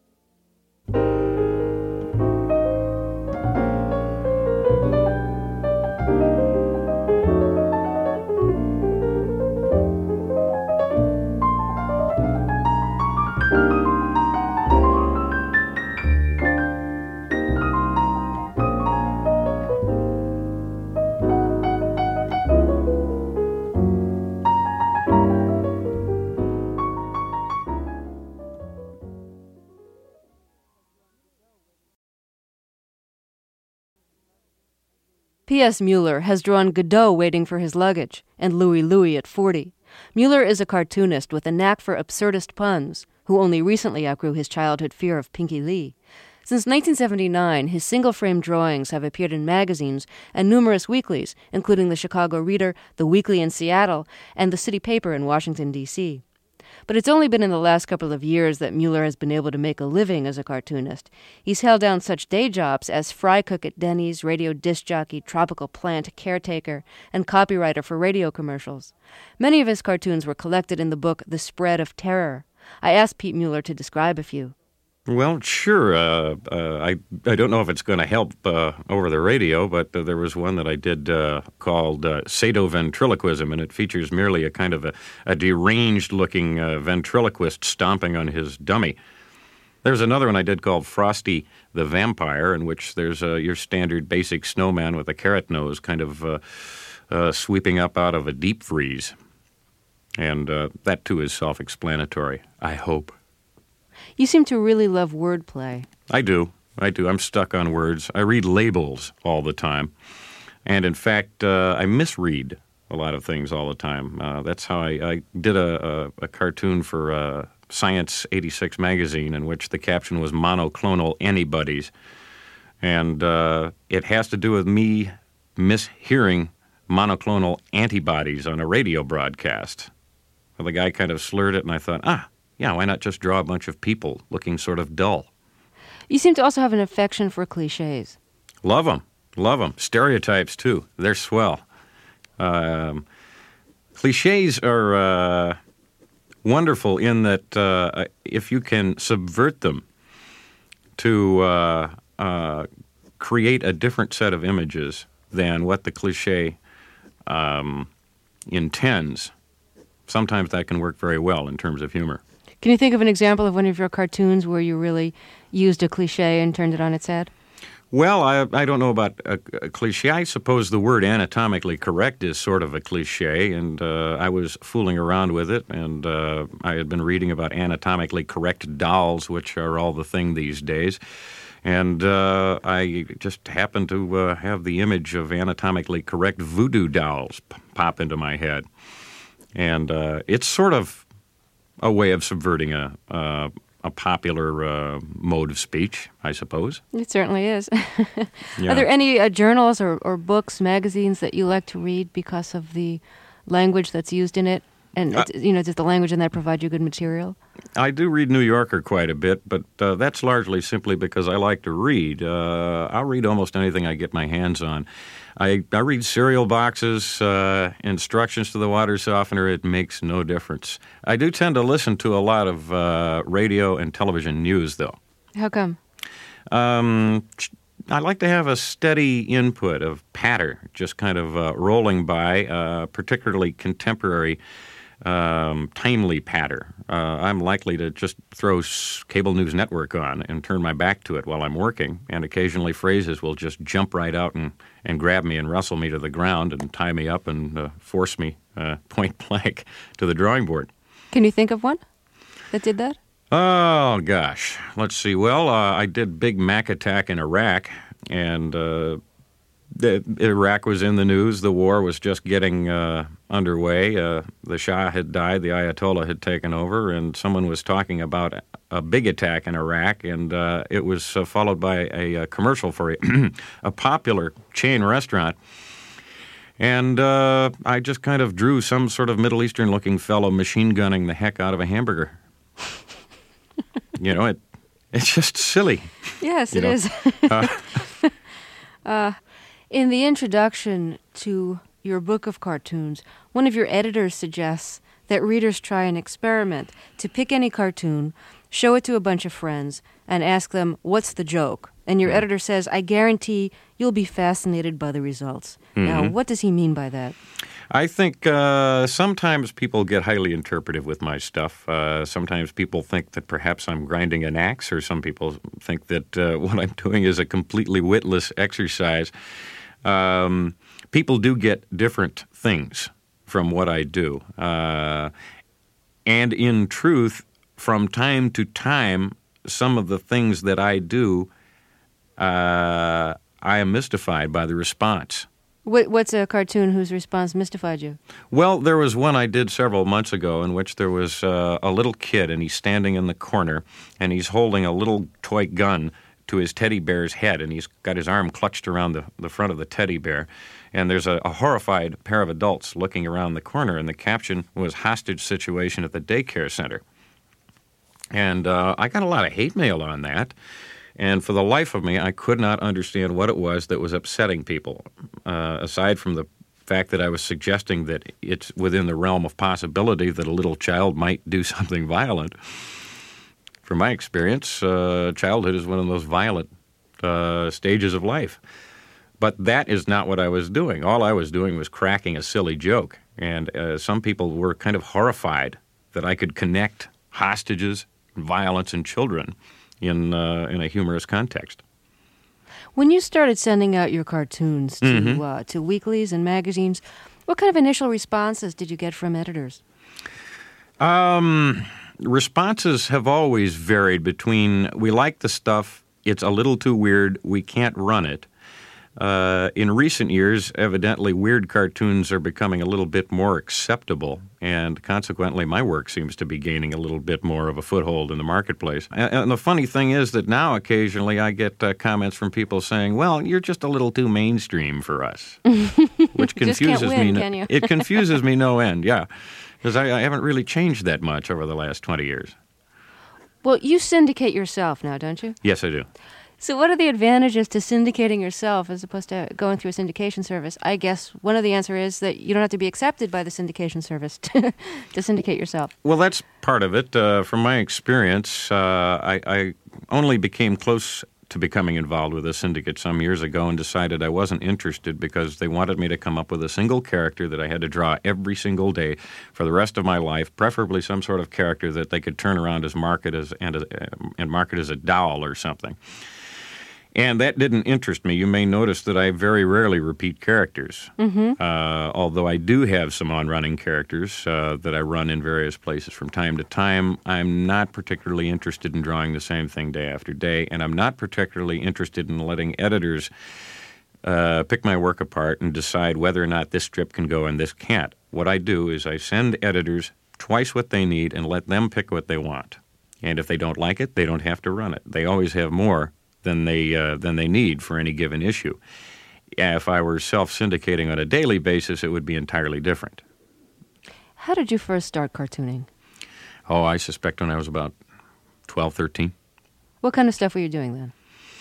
P S Mueller has drawn Godot waiting for his luggage and Louie Louie at forty. Mueller is a cartoonist with a knack for absurdist puns, who only recently outgrew his childhood fear of Pinky Lee. Since nineteen seventy-nine, his single-frame drawings have appeared in magazines and numerous weeklies, including the Chicago Reader, the Weekly in Seattle, and the City Paper in Washington, D C But it's only been in the last couple of years that Mueller has been able to make a living as a cartoonist. He's held down such day jobs as fry cook at Denny's, radio disc jockey, tropical plant caretaker, and copywriter for radio commercials. Many of his cartoons were collected in the book The Spread of Terror. I asked Pete Mueller to describe a few. Well, sure. Uh, uh, I I don't know if it's going to help uh, over the radio, but uh, there was one that I did uh, called uh, Sadoventriloquism, and it features merely a kind of a, a deranged-looking uh, ventriloquist stomping on his dummy. There's another one I did called Frosty the Vampire, in which there's uh, your standard basic snowman with a carrot nose kind of uh, uh, sweeping up out of a deep freeze. And uh, that, too, is self-explanatory, I hope. You seem to really love wordplay. I do. I do. I'm stuck on words. I read labels all the time. And, in fact, uh, I misread a lot of things all the time. Uh, that's how I, I did a, a, a cartoon for uh, Science eighty-six magazine in which the caption was monoclonal antibodies. And uh, it has to do with me mishearing monoclonal antibodies on a radio broadcast. Well, the guy kind of slurred it, and I thought, ah, yeah, why not just draw a bunch of people looking sort of dull? You seem to also have an affection for cliches. Love them. Love them. Stereotypes, too. They're swell. Um, cliches are uh, wonderful in that uh, if you can subvert them to uh, uh, create a different set of images than what the cliche um, intends, sometimes that can work very well in terms of humor. Can you think of an example of one of your cartoons where you really used a cliche and turned it on its head? Well, I, I don't know about a, a cliche. I suppose the word anatomically correct is sort of a cliche, and uh, I was fooling around with it, and uh, I had been reading about anatomically correct dolls, which are all the thing these days. And uh, I just happened to uh, have the image of anatomically correct voodoo dolls p- pop into my head. And uh, it's sort of a way of subverting a, a, a popular uh, mode of speech, I suppose. It certainly is. Yeah. Are there any uh, journals or, or books, magazines that you like to read because of the language that's used in it? And, Uh, it's, you know, does the language in that provide you good material? I do read New Yorker quite a bit, but uh, that's largely simply because I like to read. Uh, I'll read almost anything I get my hands on. I, I read cereal boxes, uh, instructions to the water softener. It makes no difference. I do tend to listen to a lot of uh, radio and television news, though. How come? Um, I like to have a steady input of patter, just kind of uh, rolling by, uh, particularly contemporary Um, timely patter. Uh, I'm likely to just throw s- Cable News Network on and turn my back to it while I'm working, and occasionally phrases will just jump right out and, and grab me and wrestle me to the ground and tie me up and uh, force me uh, point blank to the drawing board. Can you think of one that did that? Oh, gosh. Let's see. Well, uh, I did Big Mac attack in Iraq, and uh, the, Iraq was in the news. The war was just getting uh, underway. Uh, the Shah had died. The Ayatollah had taken over, and someone was talking about a big attack in Iraq, and uh, it was uh, followed by a, a commercial for a, a popular chain restaurant. And uh, I just kind of drew some sort of Middle Eastern-looking fellow machine gunning the heck out of a hamburger. You know, it it's just silly. Yes, you it know? is. uh, uh, in the introduction to your book of cartoons, one of your editors suggests that readers try an experiment to pick any cartoon, show it to a bunch of friends, and ask them, what's the joke? And your Yeah. editor says, I guarantee you'll be fascinated by the results. Mm-hmm. Now, what does he mean by that? I think uh, sometimes people get highly interpretive with my stuff. Uh, sometimes people think that perhaps I'm grinding an axe, or some people think that uh, what I'm doing is a completely witless exercise. Um, people do get different things from what I do. Uh, and in truth, from time to time, some of the things that I do, uh, I am mystified by the response. What, what's a cartoon whose response mystified you? Well, there was one I did several months ago in which there was uh, a little kid, and he's standing in the corner, and he's holding a little toy gun to his teddy bear's head, and he's got his arm clutched around the, the front of the teddy bear. And there's a, a horrified pair of adults looking around the corner, and the caption was hostage situation at the daycare center. And uh, I got a lot of hate mail on that. And for the life of me, I could not understand what it was that was upsetting people, uh, aside from the fact that I was suggesting that it's within the realm of possibility that a little child might do something violent. From my experience, uh, childhood is one of those violent uh, stages of life. But that is not what I was doing. All I was doing was cracking a silly joke. And uh, some people were kind of horrified that I could connect hostages, violence, and children in uh, in a humorous context. When you started sending out your cartoons to Mm-hmm. uh, to weeklies and magazines, what kind of initial responses did you get from editors? Um, responses have always varied between, we like the stuff, it's a little too weird, we can't run it. Uh, in recent years, evidently, weird cartoons are becoming a little bit more acceptable, and consequently, my work seems to be gaining a little bit more of a foothold in the marketplace. And, and the funny thing is that now, occasionally, I get uh, comments from people saying, well, you're just a little too mainstream for us, which confuses Just can't win, me. can you? It confuses me no end, yeah, because I, I haven't really changed that much over the last twenty years. Well, you syndicate yourself now, don't you? Yes, I do. So what are the advantages to syndicating yourself as opposed to going through a syndication service? I guess one of the answer is that you don't have to be accepted by the syndication service to, to syndicate yourself. Well, that's part of it. Uh, from my experience, uh, I, I only became close to becoming involved with a syndicate some years ago and decided I wasn't interested because they wanted me to come up with a single character that I had to draw every single day for the rest of my life, preferably some sort of character that they could turn around as market as and, uh, and market as a doll or something. And that didn't interest me. You may notice that I very rarely repeat characters, Mm-hmm. uh, although I do have some on-running characters uh, that I run in various places from time to time. I'm not particularly interested in drawing the same thing day after day, and I'm not particularly interested in letting editors uh, pick my work apart and decide whether or not this strip can go and this can't. What I do is I send editors twice what they need and let them pick what they want. And if they don't like it, they don't have to run it. They always have more than they uh, than they need for any given issue. If I were self-syndicating on a daily basis, it would be entirely different. How did you first start cartooning? Oh, I suspect when I was about twelve, thirteen. What kind of stuff were you doing then?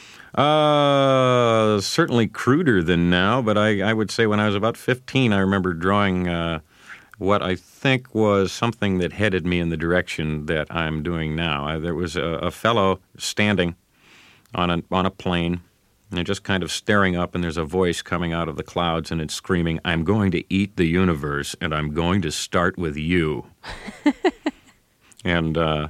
Uh, certainly cruder than now, but I, I would say when I was about fifteen, I remember drawing uh, what I think was something that headed me in the direction that I'm doing now. Uh, there was a, a fellow standing on a on a plane, and just kind of staring up, and there's a voice coming out of the clouds, and it's screaming, "I'm going to eat the universe, and I'm going to start with you." and uh,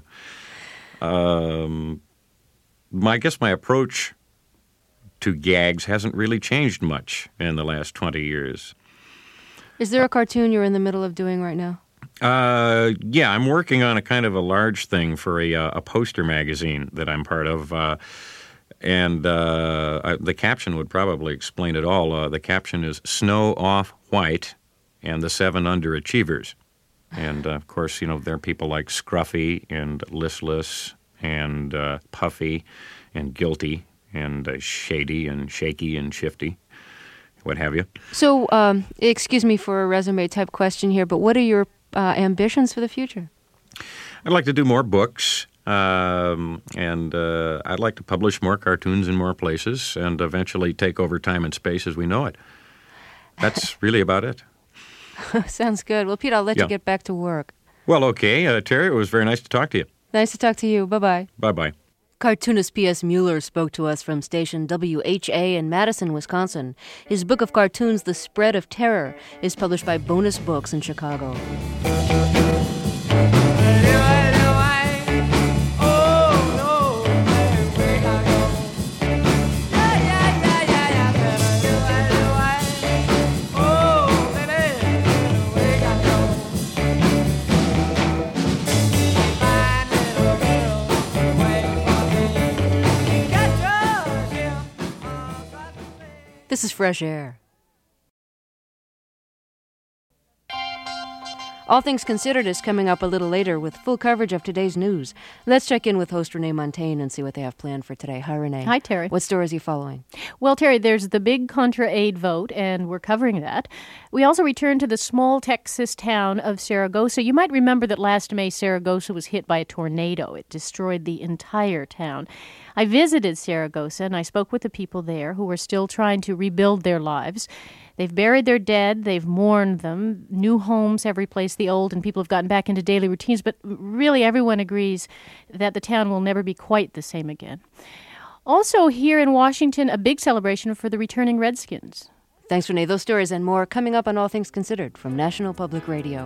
um, my, I guess my approach to gags hasn't really changed much in the last twenty years. Is there a cartoon you're in the middle of doing right now? Uh, yeah, I'm working on a kind of a large thing for a, uh, a poster magazine that I'm part of. Uh, And uh, I, the caption would probably explain it all. Uh, the caption is Snow Off White and the Seven Underachievers. And, uh, of course, you know, there are people like Scruffy and Listless and uh, Puffy and Guilty and uh, Shady and Shaky and Shifty, what have you. So, um, excuse me for a resume-type question here, but what are your uh, ambitions for the future? I'd like to do more books. Um, and uh, I'd like to publish more cartoons in more places and eventually take over time and space as we know it. That's really about it. Sounds good. Well, Pete, I'll let Yeah. you get back to work. Well, okay. Uh, Terry, it was very nice to talk to you. Nice to talk to you. Bye-bye. Bye-bye. Cartoonist P S. Mueller spoke to us from station W H A in Madison, Wisconsin. His book of cartoons, The Spread of Terror, is published by Bonus Books in Chicago. This is Fresh Air. All Things Considered is coming up a little later with full coverage of today's news. Let's check in with host Renee Montaigne and see what they have planned for today. Hi, Renee. Hi, Terry. What story is he following? Well, Terry, there's the big Contra aid vote, and we're covering that. We also return to the small Texas town of Saragosa. You might remember that last May, Saragosa was hit by a tornado. It destroyed the entire town. I visited Saragosa, and I spoke with the people there who are still trying to rebuild their lives. They've buried their dead. They've mourned them. New homes have replaced the old, and people have gotten back into daily routines. But really, everyone agrees that the town will never be quite the same again. Also, here in Washington, a big celebration for the returning Redskins. Thanks, Renee. Those stories and more coming up on All Things Considered from National Public Radio.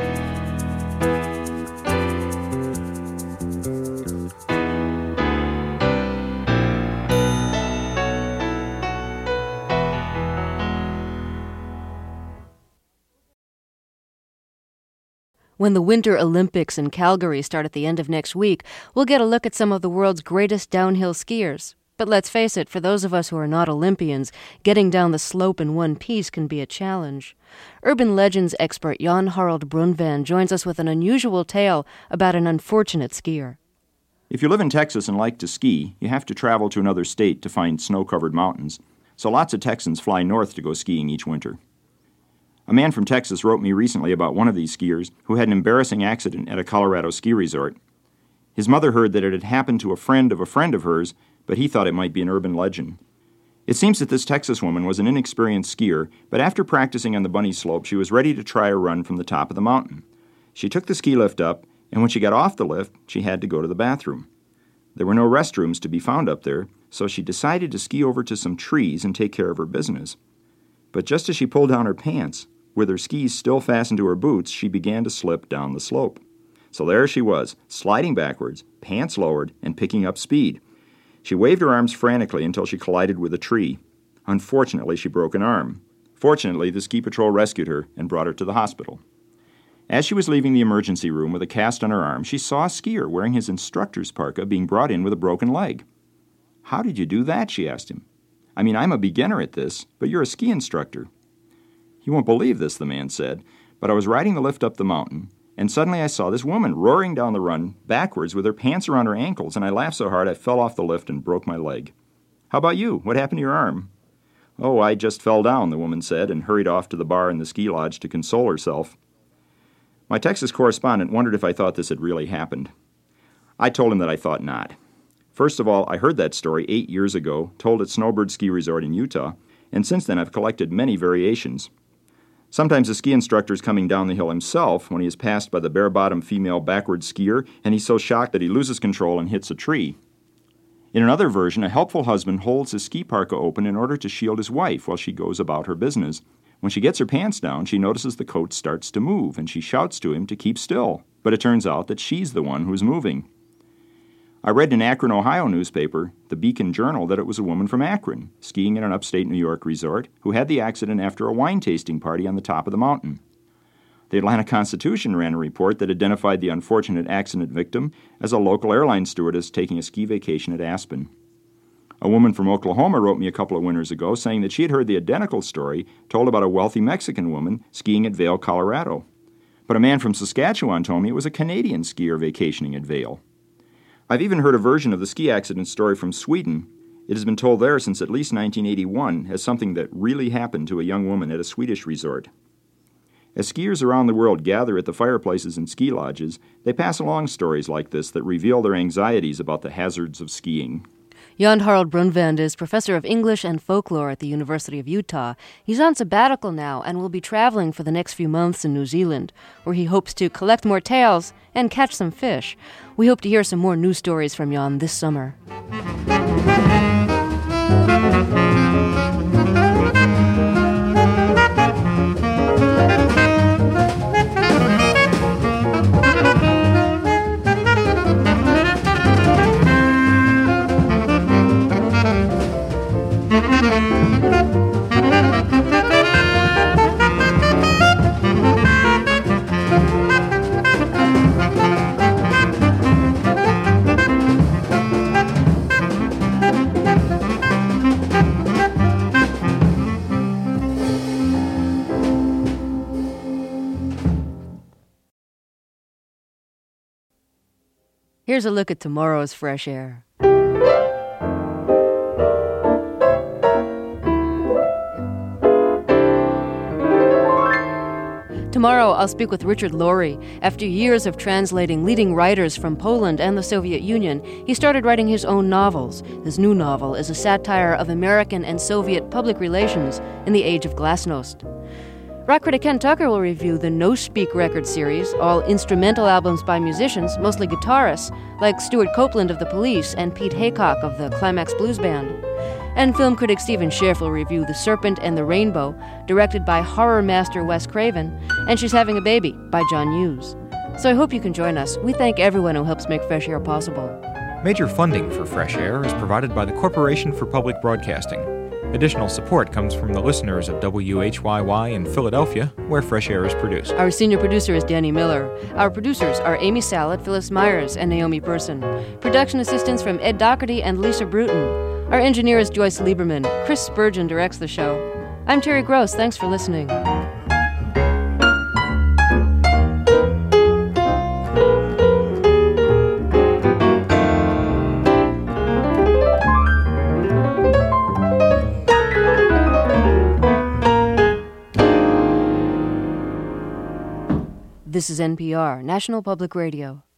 When the Winter Olympics in Calgary start at the end of next week, we'll get a look at some of the world's greatest downhill skiers. But let's face it, for those of us who are not Olympians, getting down the slope in one piece can be a challenge. Urban legends expert Jan Harald Brunvan joins us with an unusual tale about an unfortunate skier. If you live in Texas and like to ski, you have to travel to another state to find snow-covered mountains, so lots of Texans fly north to go skiing each winter. A man from Texas wrote me recently about one of these skiers who had an embarrassing accident at a Colorado ski resort. His mother heard that it had happened to a friend of a friend of hers, but he thought it might be an urban legend. It seems that this Texas woman was an inexperienced skier, but after practicing on the bunny slope, she was ready to try a run from the top of the mountain. She took the ski lift up, and when she got off the lift, she had to go to the bathroom. There were no restrooms to be found up there, so she decided to ski over to some trees and take care of her business. But just as she pulled down her pants, with her skis still fastened to her boots, she began to slip down the slope. So there she was, sliding backwards, pants lowered, and picking up speed. She waved her arms frantically until she collided with a tree. Unfortunately, she broke an arm. Fortunately, the ski patrol rescued her and brought her to the hospital. As she was leaving the emergency room with a cast on her arm, she saw a skier wearing his instructor's parka being brought in with a broken leg. "How did you do that?" she asked him. "I mean, I'm a beginner at this, but you're a ski instructor." "You won't believe this," the man said, "but I was riding the lift up the mountain, and suddenly I saw this woman roaring down the run backwards with her pants around her ankles, and I laughed so hard I fell off the lift and broke my leg. How about you? What happened to your arm?" "Oh, I just fell down," the woman said, and hurried off to the bar in the ski lodge to console herself. My Texas correspondent wondered if I thought this had really happened. I told him that I thought not. First of all, I heard that story eight years ago, told at Snowbird Ski Resort in Utah, and since then I've collected many variations. Sometimes the ski instructor is coming down the hill himself when he is passed by the bare-bottom female backward skier, and he's so shocked that he loses control and hits a tree. In another version, a helpful husband holds his ski parka open in order to shield his wife while she goes about her business. When she gets her pants down, she notices the coat starts to move, and she shouts to him to keep still, but it turns out that she's the one who's moving. I read in an Akron, Ohio newspaper, the Beacon Journal, that it was a woman from Akron, skiing in an upstate New York resort, who had the accident after a wine tasting party on the top of the mountain. The Atlanta Constitution ran a report that identified the unfortunate accident victim as a local airline stewardess taking a ski vacation at Aspen. A woman from Oklahoma wrote me a couple of winters ago saying that she had heard the identical story told about a wealthy Mexican woman skiing at Vail, Colorado. But a man from Saskatchewan told me it was a Canadian skier vacationing at Vail. I've even heard a version of the ski accident story from Sweden. It has been told there since at least nineteen eighty-one as something that really happened to a young woman at a Swedish resort. As skiers around the world gather at the fireplaces and ski lodges, they pass along stories like this that reveal their anxieties about the hazards of skiing. Jan Harald Brunvand is professor of English and folklore at the University of Utah. He's on sabbatical now and will be traveling for the next few months in New Zealand, where he hopes to collect more tales and catch some fish. We hope to hear some more news stories from Jan this summer. Here's a look at tomorrow's Fresh Air. Tomorrow, I'll speak with Richard Laurie. After years of translating leading writers from Poland and the Soviet Union, he started writing his own novels. His new novel is a satire of American and Soviet public relations in the age of glasnost. Rock critic Ken Tucker will review the No Speak record series, all instrumental albums by musicians, mostly guitarists, like Stuart Copeland of The Police and Pete Haycock of the Climax Blues Band. And film critic Stephen Schiff will review The Serpent and the Rainbow, directed by horror master Wes Craven, and She's Having a Baby by John Hughes. So I hope you can join us. We thank everyone who helps make Fresh Air possible. Major funding for Fresh Air is provided by the Corporation for Public Broadcasting. Additional support comes from the listeners of W H Y Y in Philadelphia, where Fresh Air is produced. Our senior producer is Danny Miller. Our producers are Amy Sallet, Phyllis Myers, and Naomi Person. Production assistance from Ed Doherty and Lisa Bruton. Our engineer is Joyce Lieberman. Chris Spurgeon directs the show. I'm Terry Gross. Thanks for listening. This is N P R, National Public Radio.